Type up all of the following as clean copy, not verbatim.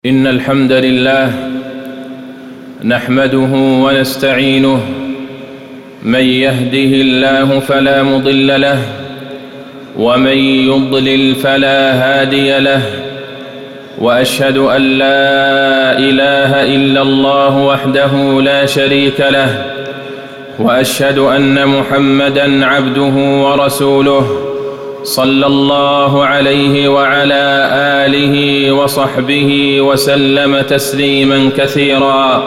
إن الحمد لله نحمده ونستعينه، من يهده الله فلا مضل له، ومن يضلل فلا هادي له، وأشهد أن لا إله إلا الله وحده لا شريك له، وأشهد أن محمدًا عبده ورسوله صلى الله عليه وعلى آله وصحبه وسلم تسليماً كثيراً.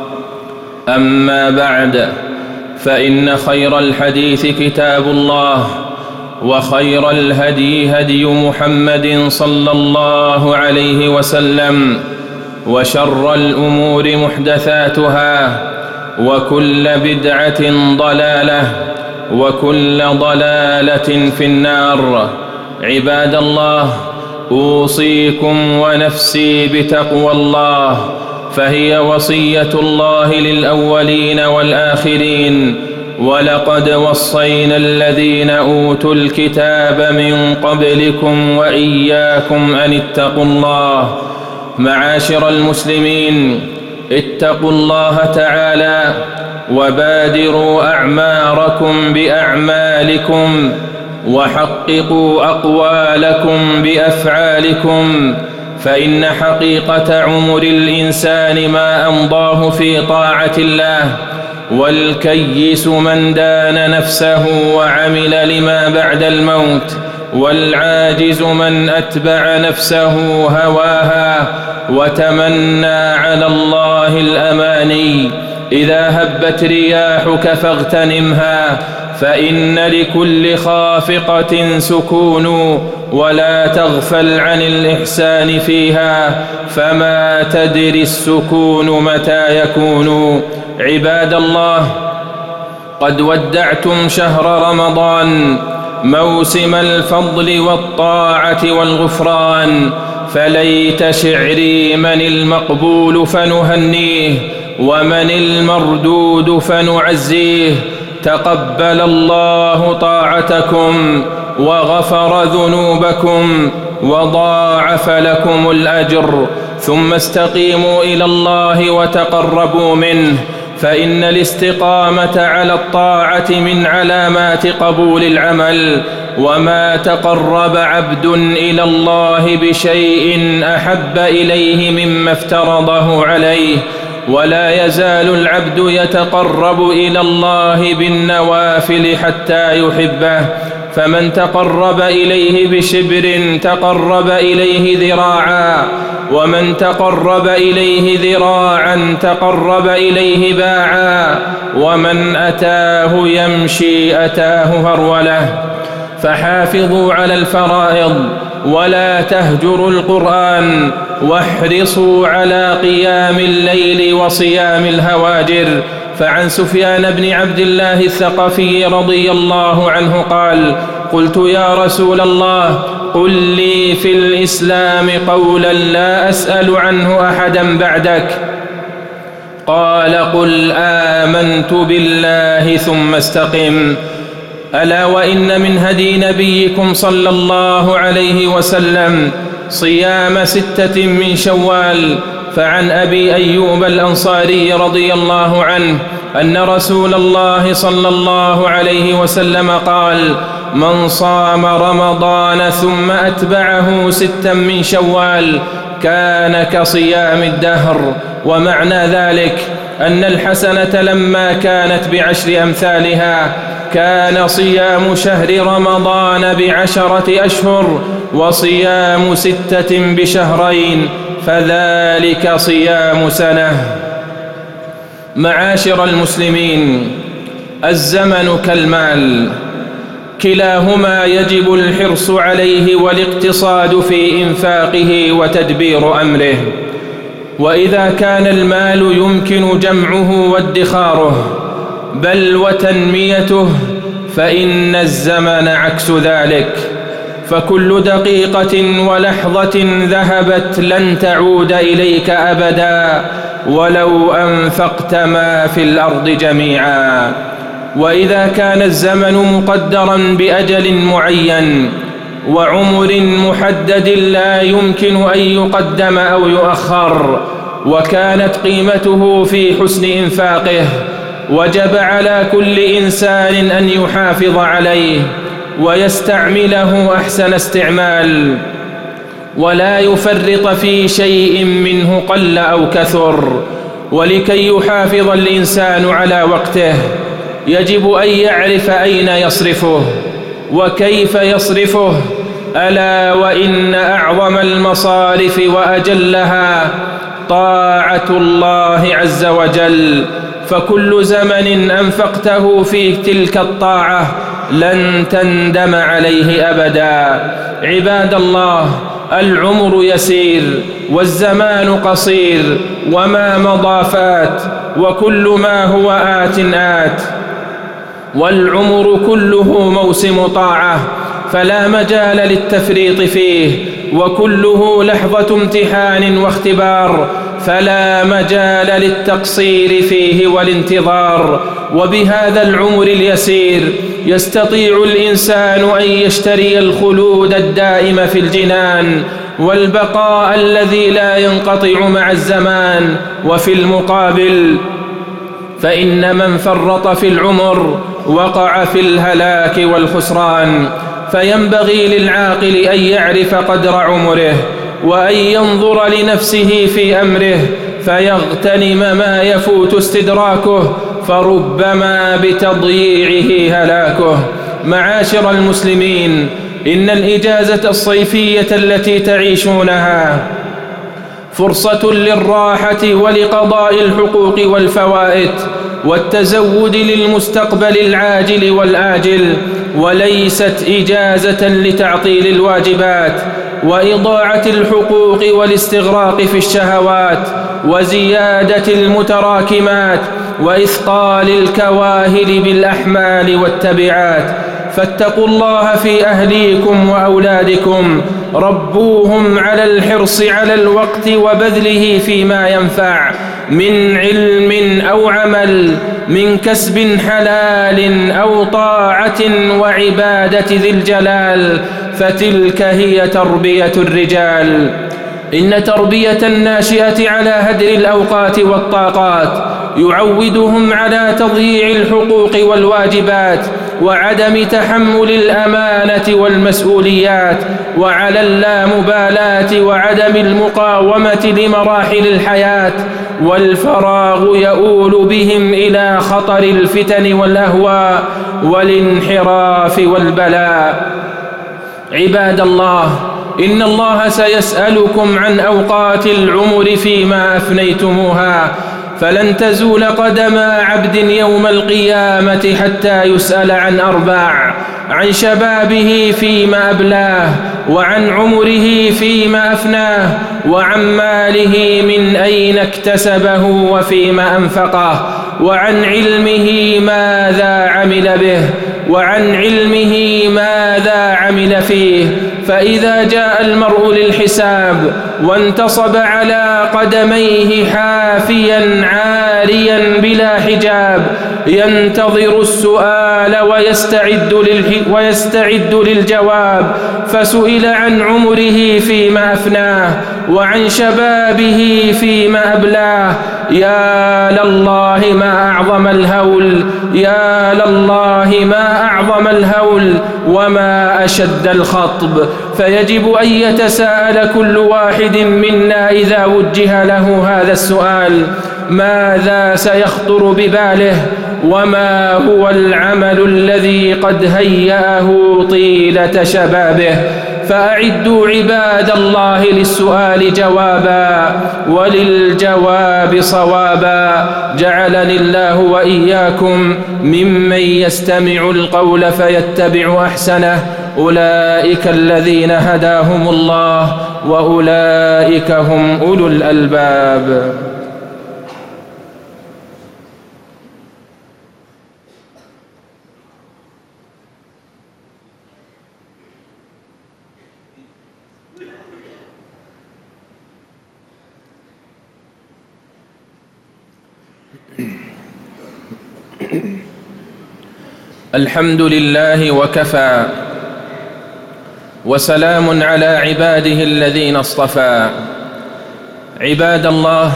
أما بعد، فإن خير الحديث كتاب الله، وخير الهدي هدي محمد صلى الله عليه وسلم، وشر الأمور محدثاتها، وكل بدعة ضلالة، وكل ضلالة في النار. عباد الله، أوصيكم ونفسي بتقوى الله، فهي وصية الله للأولين والآخرين. ولقد وصينا الذين أوتوا الكتاب من قبلكم وإياكم أن اتقوا الله. معاشر المسلمين، اتقوا الله تعالى وبادروا أعماركم بأعمالكم، وحققوا أقوالكم بأفعالكم، فإن حقيقة عمر الإنسان ما أمضاه في طاعة الله. والكيس من دان نفسه وعمل لما بعد الموت، والعاجز من أتبع نفسه هواها وتمنى على الله الأماني. إذا هبت رياحك فاغتنمها، فإن لكل خافقة سكون، ولا تغفل عن الإحسان فيها، فما تدري السكون متى يكون. عباد الله، قد ودعتم شهر رمضان، موسم الفضل والطاعة والغفران، فليت شعري من المقبول فنهنيه، ومن المردود فنعزيه. تقبل الله طاعتكم، وغفر ذنوبكم، وضاعف لكم الأجر. ثم استقيموا إلى الله وتقربوا منه، فإن الاستقامة على الطاعة من علامات قبول العمل. وما تقرب عبد إلى الله بشيء أحب إليه مما افترضه عليه، ولا يزال العبد يتقرب إلى الله بالنوافل حتى يحبه. فمن تقرب إليه بشبر تقرب إليه ذراعا، ومن تقرب إليه ذراعا تقرب إليه باعا، ومن أتاه يمشي أتاه هرولة. فحافظوا على الفرائض، ولا تهجروا القرآن، واحرصوا على قيام الليل وصيام الهواجر. فعن سفيان بن عبد الله الثقفي رضي الله عنه قال: قلت يا رسول الله، قل لي في الإسلام قولا لا أسأل عنه أحدا بعدك. قال: قل آمنت بالله ثم استقم. ألا وإن من هدي نبيكم صلى الله عليه وسلم صيام 6 من شوال. فعن أبي أيوب الأنصاري رضي الله عنه أن رسول الله صلى الله عليه وسلم قال: من صام رمضان ثم أتبعه 6 من شوال كان كصيام الدهر. ومعنى ذلك أن الحسنة لما كانت ب10 أمثالها كان صيام شهر رمضان ب10 أشهر، وصيام 6 بشهرين، فذلك صيام سنة. معاشر المسلمين، الزمن كالمال، كلاهما يجب الحرص عليه والاقتصاد في إنفاقه وتدبير أمره. وإذا كان المال يمكن جمعه وادخاره بل وتنميته، فإن الزمن عكس ذلك. فكل دقيقة ولحظة ذهبت لن تعود إليك أبدا ولو أنفقت ما في الأرض جميعا. وإذا كان الزمن مقدرا بأجل معين وعمر محدد لا يمكن أن يقدم أو يؤخر، وكانت قيمته في حسن إنفاقه، وجب على كل إنسان أن يحافظ عليه ويستعمله أحسن استعمال، ولا يفرط في شيء منه قل أو كثر. ولكي يحافظ الإنسان على وقته يجب أن يعرف أين يصرفه وكيف يصرفه. ألا وإن أعظم المصارف وأجلها طاعة الله عز وجل، فكل زمن أنفقته في تلك الطاعة لن تندم عليه أبدا. عباد الله، العمر يسير والزمان قصير، وما مضى فات، وكل ما هو آت، والعمر كله موسم طاعة، فلا مجال للتفريط فيه، وكله لحظة امتحان واختبار، فلا مجال للتقصير فيه والانتظار. وبهذا العمر اليسير يستطيع الإنسان أن يشتري الخلود الدائم في الجنان، والبقاء الذي لا ينقطع مع الزمان. وفي المقابل فإن من فرط في العمر وقع في الهلاك والخسران. فينبغي للعاقل أن يعرف قدر عمره، وأن ينظر لنفسه في أمره، فيغتنم ما يفوت استدراكه، فربما بتضييعه هلاكه. معاشر المسلمين، إن الإجازة الصيفية التي تعيشونها فرصة للراحة ولقضاء الحقوق والفوائد والتزود للمستقبل العاجل والآجل، وليست إجازة لتعطيل الواجبات وإضاعة الحقوق والاستغراق في الشهوات وزيادة المتراكمات وإثقال الكواهل بالأحمال والتبعات. فاتقوا الله في أهليكم وأولادكم، ربوهم على الحرص على الوقت وبذله فيما ينفع من علم أو عمل، من كسب حلال أو طاعة وعبادة ذي الجلال، فتلك هي تربية الرجال. إن تربية الناشئة على هدر الأوقات والطاقات يعودهم على تضييع الحقوق والواجبات وعدم تحمل الأمانة والمسؤوليات، وعلى اللامبالاة وعدم المقاومة لمراحل الحياة، والفراغ يؤول بهم إلى خطر الفتن والأهواء والانحراف والبلاء. عباد الله، إن الله سيسألكم عن أوقات العمر فيما أفنيتموها، فلن تزول قدم عبد يوم القيامة حتى يسأل عن أربع: عن شبابه فيما أبلاه، وعن عمره فيما أفناه، وعن ماله من أين اكتسبه وفيما أنفقه، وعن علمه ماذا عمل به، وعن علمه ماذا عمل فيه. فإذا جاء المرء للحساب وانتصب على قدميه حافيا عاريا بلا حجاب ينتظر السؤال ويستعد للجواب، فسئل عن عمره فيما أفناه وعن شبابه فيما أبلاه، يا لله ما أعظم الهول، يا لله ما أعظم الهول وما أشد الخطب. فيجب أن يتساءل كل واحد منا إذا وجه له هذا السؤال: ماذا سيخطر بباله؟ وما هو العمل الذي قد هيأه طيلة شبابه؟ فأعدوا عباد الله للسؤال جوابا وللجواب صوابا. جعلني الله وإياكم ممن يستمع القول فيتبع أحسنه. أولئك الذين هداهم الله وأولئك هم أولو الألباب. الحمد لله وكفى، وسلام على عباده الذين اصطفى. عباد الله،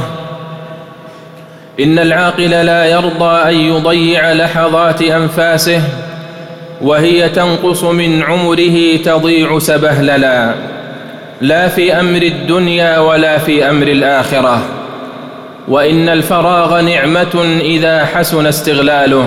إن العاقل لا يرضى أن يضيع لحظات أنفاسه وهي تنقص من عمره تضيع سبهللا، لا في أمر الدنيا ولا في أمر الآخرة. وإن الفراغ نعمة إذا حسن استغلاله،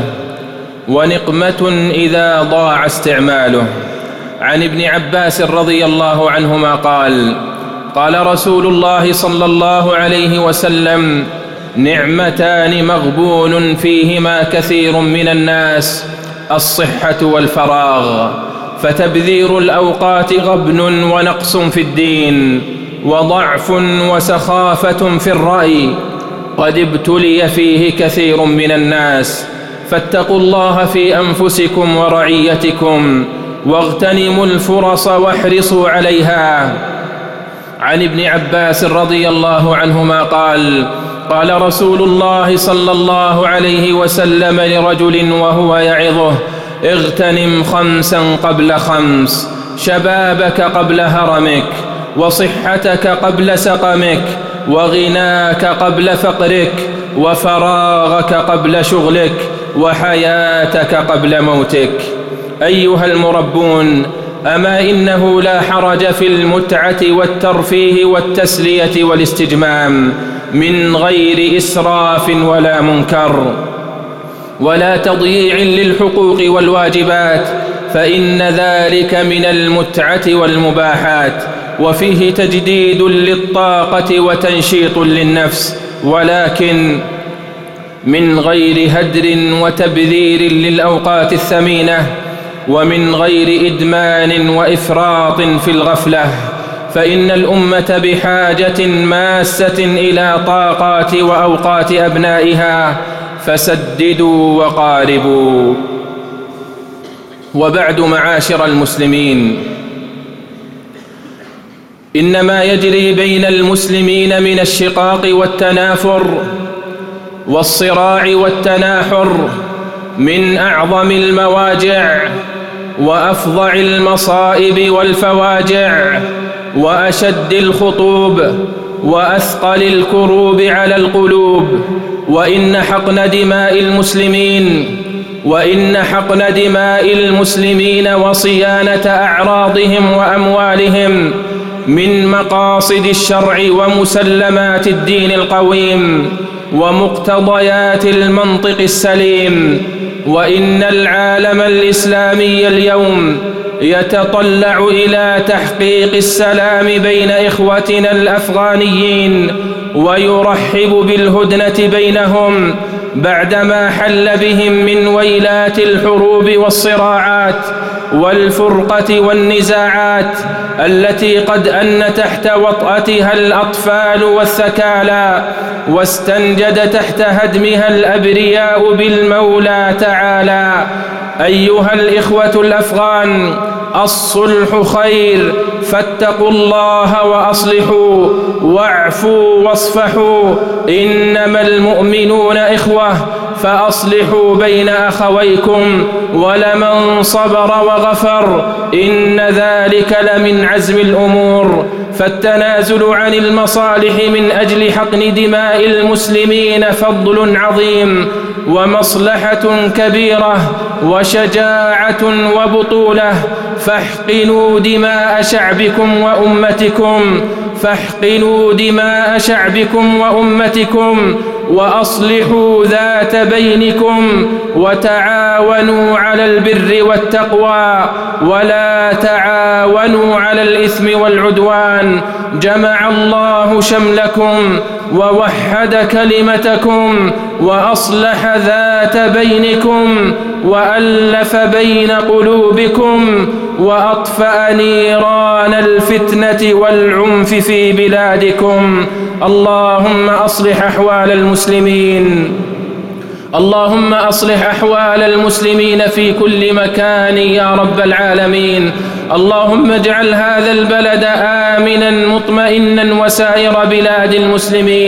ونقمة إذا ضاع استعماله. عن ابن عباس رضي الله عنهما قال: قال رسول الله صلى الله عليه وسلم: نعمتان مغبون فيهما كثير من الناس، الصحة والفراغ، فتبذير الأوقات غبن ونقص في الدين، وضعف وسخافة في الرأي، قد ابتلي فيه كثير من الناس. فاتقوا الله في أنفسكم ورعيتكم، واغتنموا الفرص واحرصوا عليها. عن ابن عباس رضي الله عنهما قال: قال رسول الله صلى الله عليه وسلم لرجل وهو يعظه: اغتنم 5 قبل 5، شبابك قبل هرمك، وصحتك قبل سقمك، وغناك قبل فقرك، وفراغك قبل شغلك، وحياتك قبل موتك. أيها المربون، أما إنه لا حرج في المتعة والترفيه والتسلية والاستجمام من غير إسراف ولا منكر ولا تضييع للحقوق والواجبات، فإن ذلك من المتعة والمباحات، وفيه تجديد للطاقة وتنشيط للنفس، ولكن من غير هدر وتبذير للأوقات الثمينة، ومن غير إدمان وإفراط في الغفلة. فإن الأمة بحاجة ماسة إلى طاقات وأوقات أبنائها، فسددوا وقاربوا. وبعد، معاشر المسلمين، إن ما يجري بين المسلمين من الشقاق والتنافر والصراع والتناحر من أعظم المواجع وأفظع المصائب والفواجع، وأشد الخطوب، وأثقل الكروب على القلوب. وإن حقن دماء المسلمين وصيانة أعراضهم وأموالهم من مقاصد الشرع ومسلمات الدين القويم ومقتضيات المنطق السليم. وإن العالم الإسلامي اليوم يتطلع إلى تحقيق السلام بين إخوتنا الأفغانيين، ويرحب بالهدنة بينهم بعدما حل بهم من ويلات الحروب والصراعات والفرقة والنزاعات التي قد أن تحت وطأتها الأطفال والثكالى، واستنجد تحت هدمها الأبرياء بالمولى تعالى. أيها الإخوة الأفغان، الصلح خير، فاتقوا الله وأصلحوا، واعفوا واصفحوا، إنما المؤمنون إخوة، فأصلحوا بين أخويكم، ولمن صبر وغفر إن ذلك لمن عزم الأمور. فالتنازل عن المصالح من أجل حقن دماء المسلمين فضل عظيم ومصلحة كبيرة وشجاعة وبطولة. فاحقنوا دماء شعبكم وأمتكم وأصلحوا ذات بينكم، وتعاونوا على البر والتقوى، ولا تعاونوا على الإثم والعدوان. جمع الله شملكم ووحد كلمتكم وأصلح ذات بينكم وألف بين قلوبكم، وأطفأ نيران الفتنة والعنف في بلادكم. اللهم أصلح أحوال المسلمين في كل مكان يا رب العالمين. اللهم اجعل هذا البلد آمنا مطمئنا وسائر بلاد المسلمين.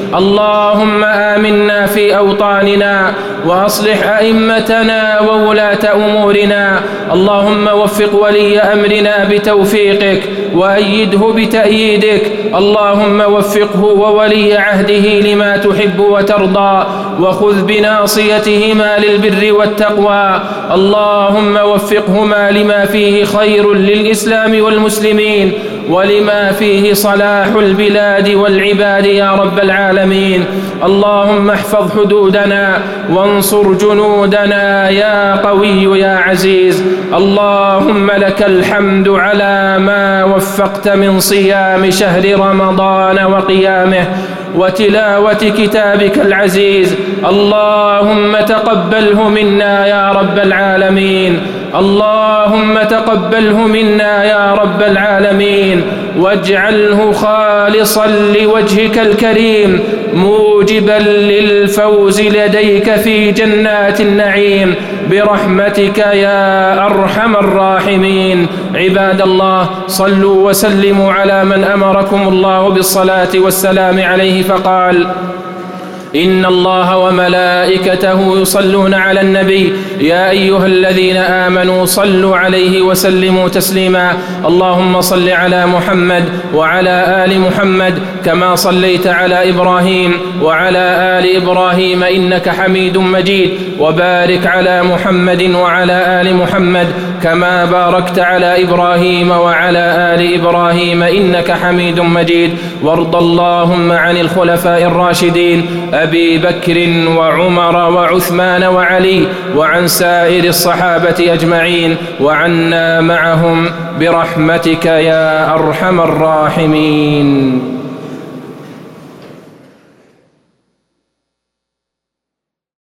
اللهم آمنا في أوطاننا وأصلح أئمتنا وولاة أمورنا. اللهم وفق ولي أمرنا بتوفيقك وأيده بتأييدك. اللهم وفقه وولي عهده لما تحب وترضى، وخذ بناصيتهما للبر والتقوى. اللهم وفقهما لما فيه خير للإسلام والمسلمين، ولما فيه صلاح البلاد والعباد يا رب العالمين. اللهم احفظ حدودنا وانصر جنودنا يا قوي يا عزيز. اللهم لك الحمد على ما وفقت من صيام شهر رمضان وقيامه وتلاوة كتابك العزيز. اللهم تقبله منا يا رب العالمين. اللهم تقبله منا يا رب العالمين، واجعله خالصا لوجهك الكريم، موجبا للفوز لديك في جنات النعيم برحمتك يا أرحم الراحمين. عباد الله، صلوا وسلموا على من أمركم الله بالصلاة والسلام عليه فقال: إن الله وملائكته يصلون على النبي يا أيها الذين آمنوا صلوا عليه وسلموا تسليما. اللهم صل على محمد وعلى آل محمد كما صليت على إبراهيم وعلى آل إبراهيم إنك حميد مجيد، وبارك على محمد وعلى آل محمد كما باركت على إبراهيم وعلى آل إبراهيم إنك حميد مجيد. وارض اللهم عن الخلفاء الراشدين أبي بكر وعمر وعثمان وعلي، وعن سائر الصحابة أجمعين، وعنا معهم برحمتك يا أرحم الراحمين.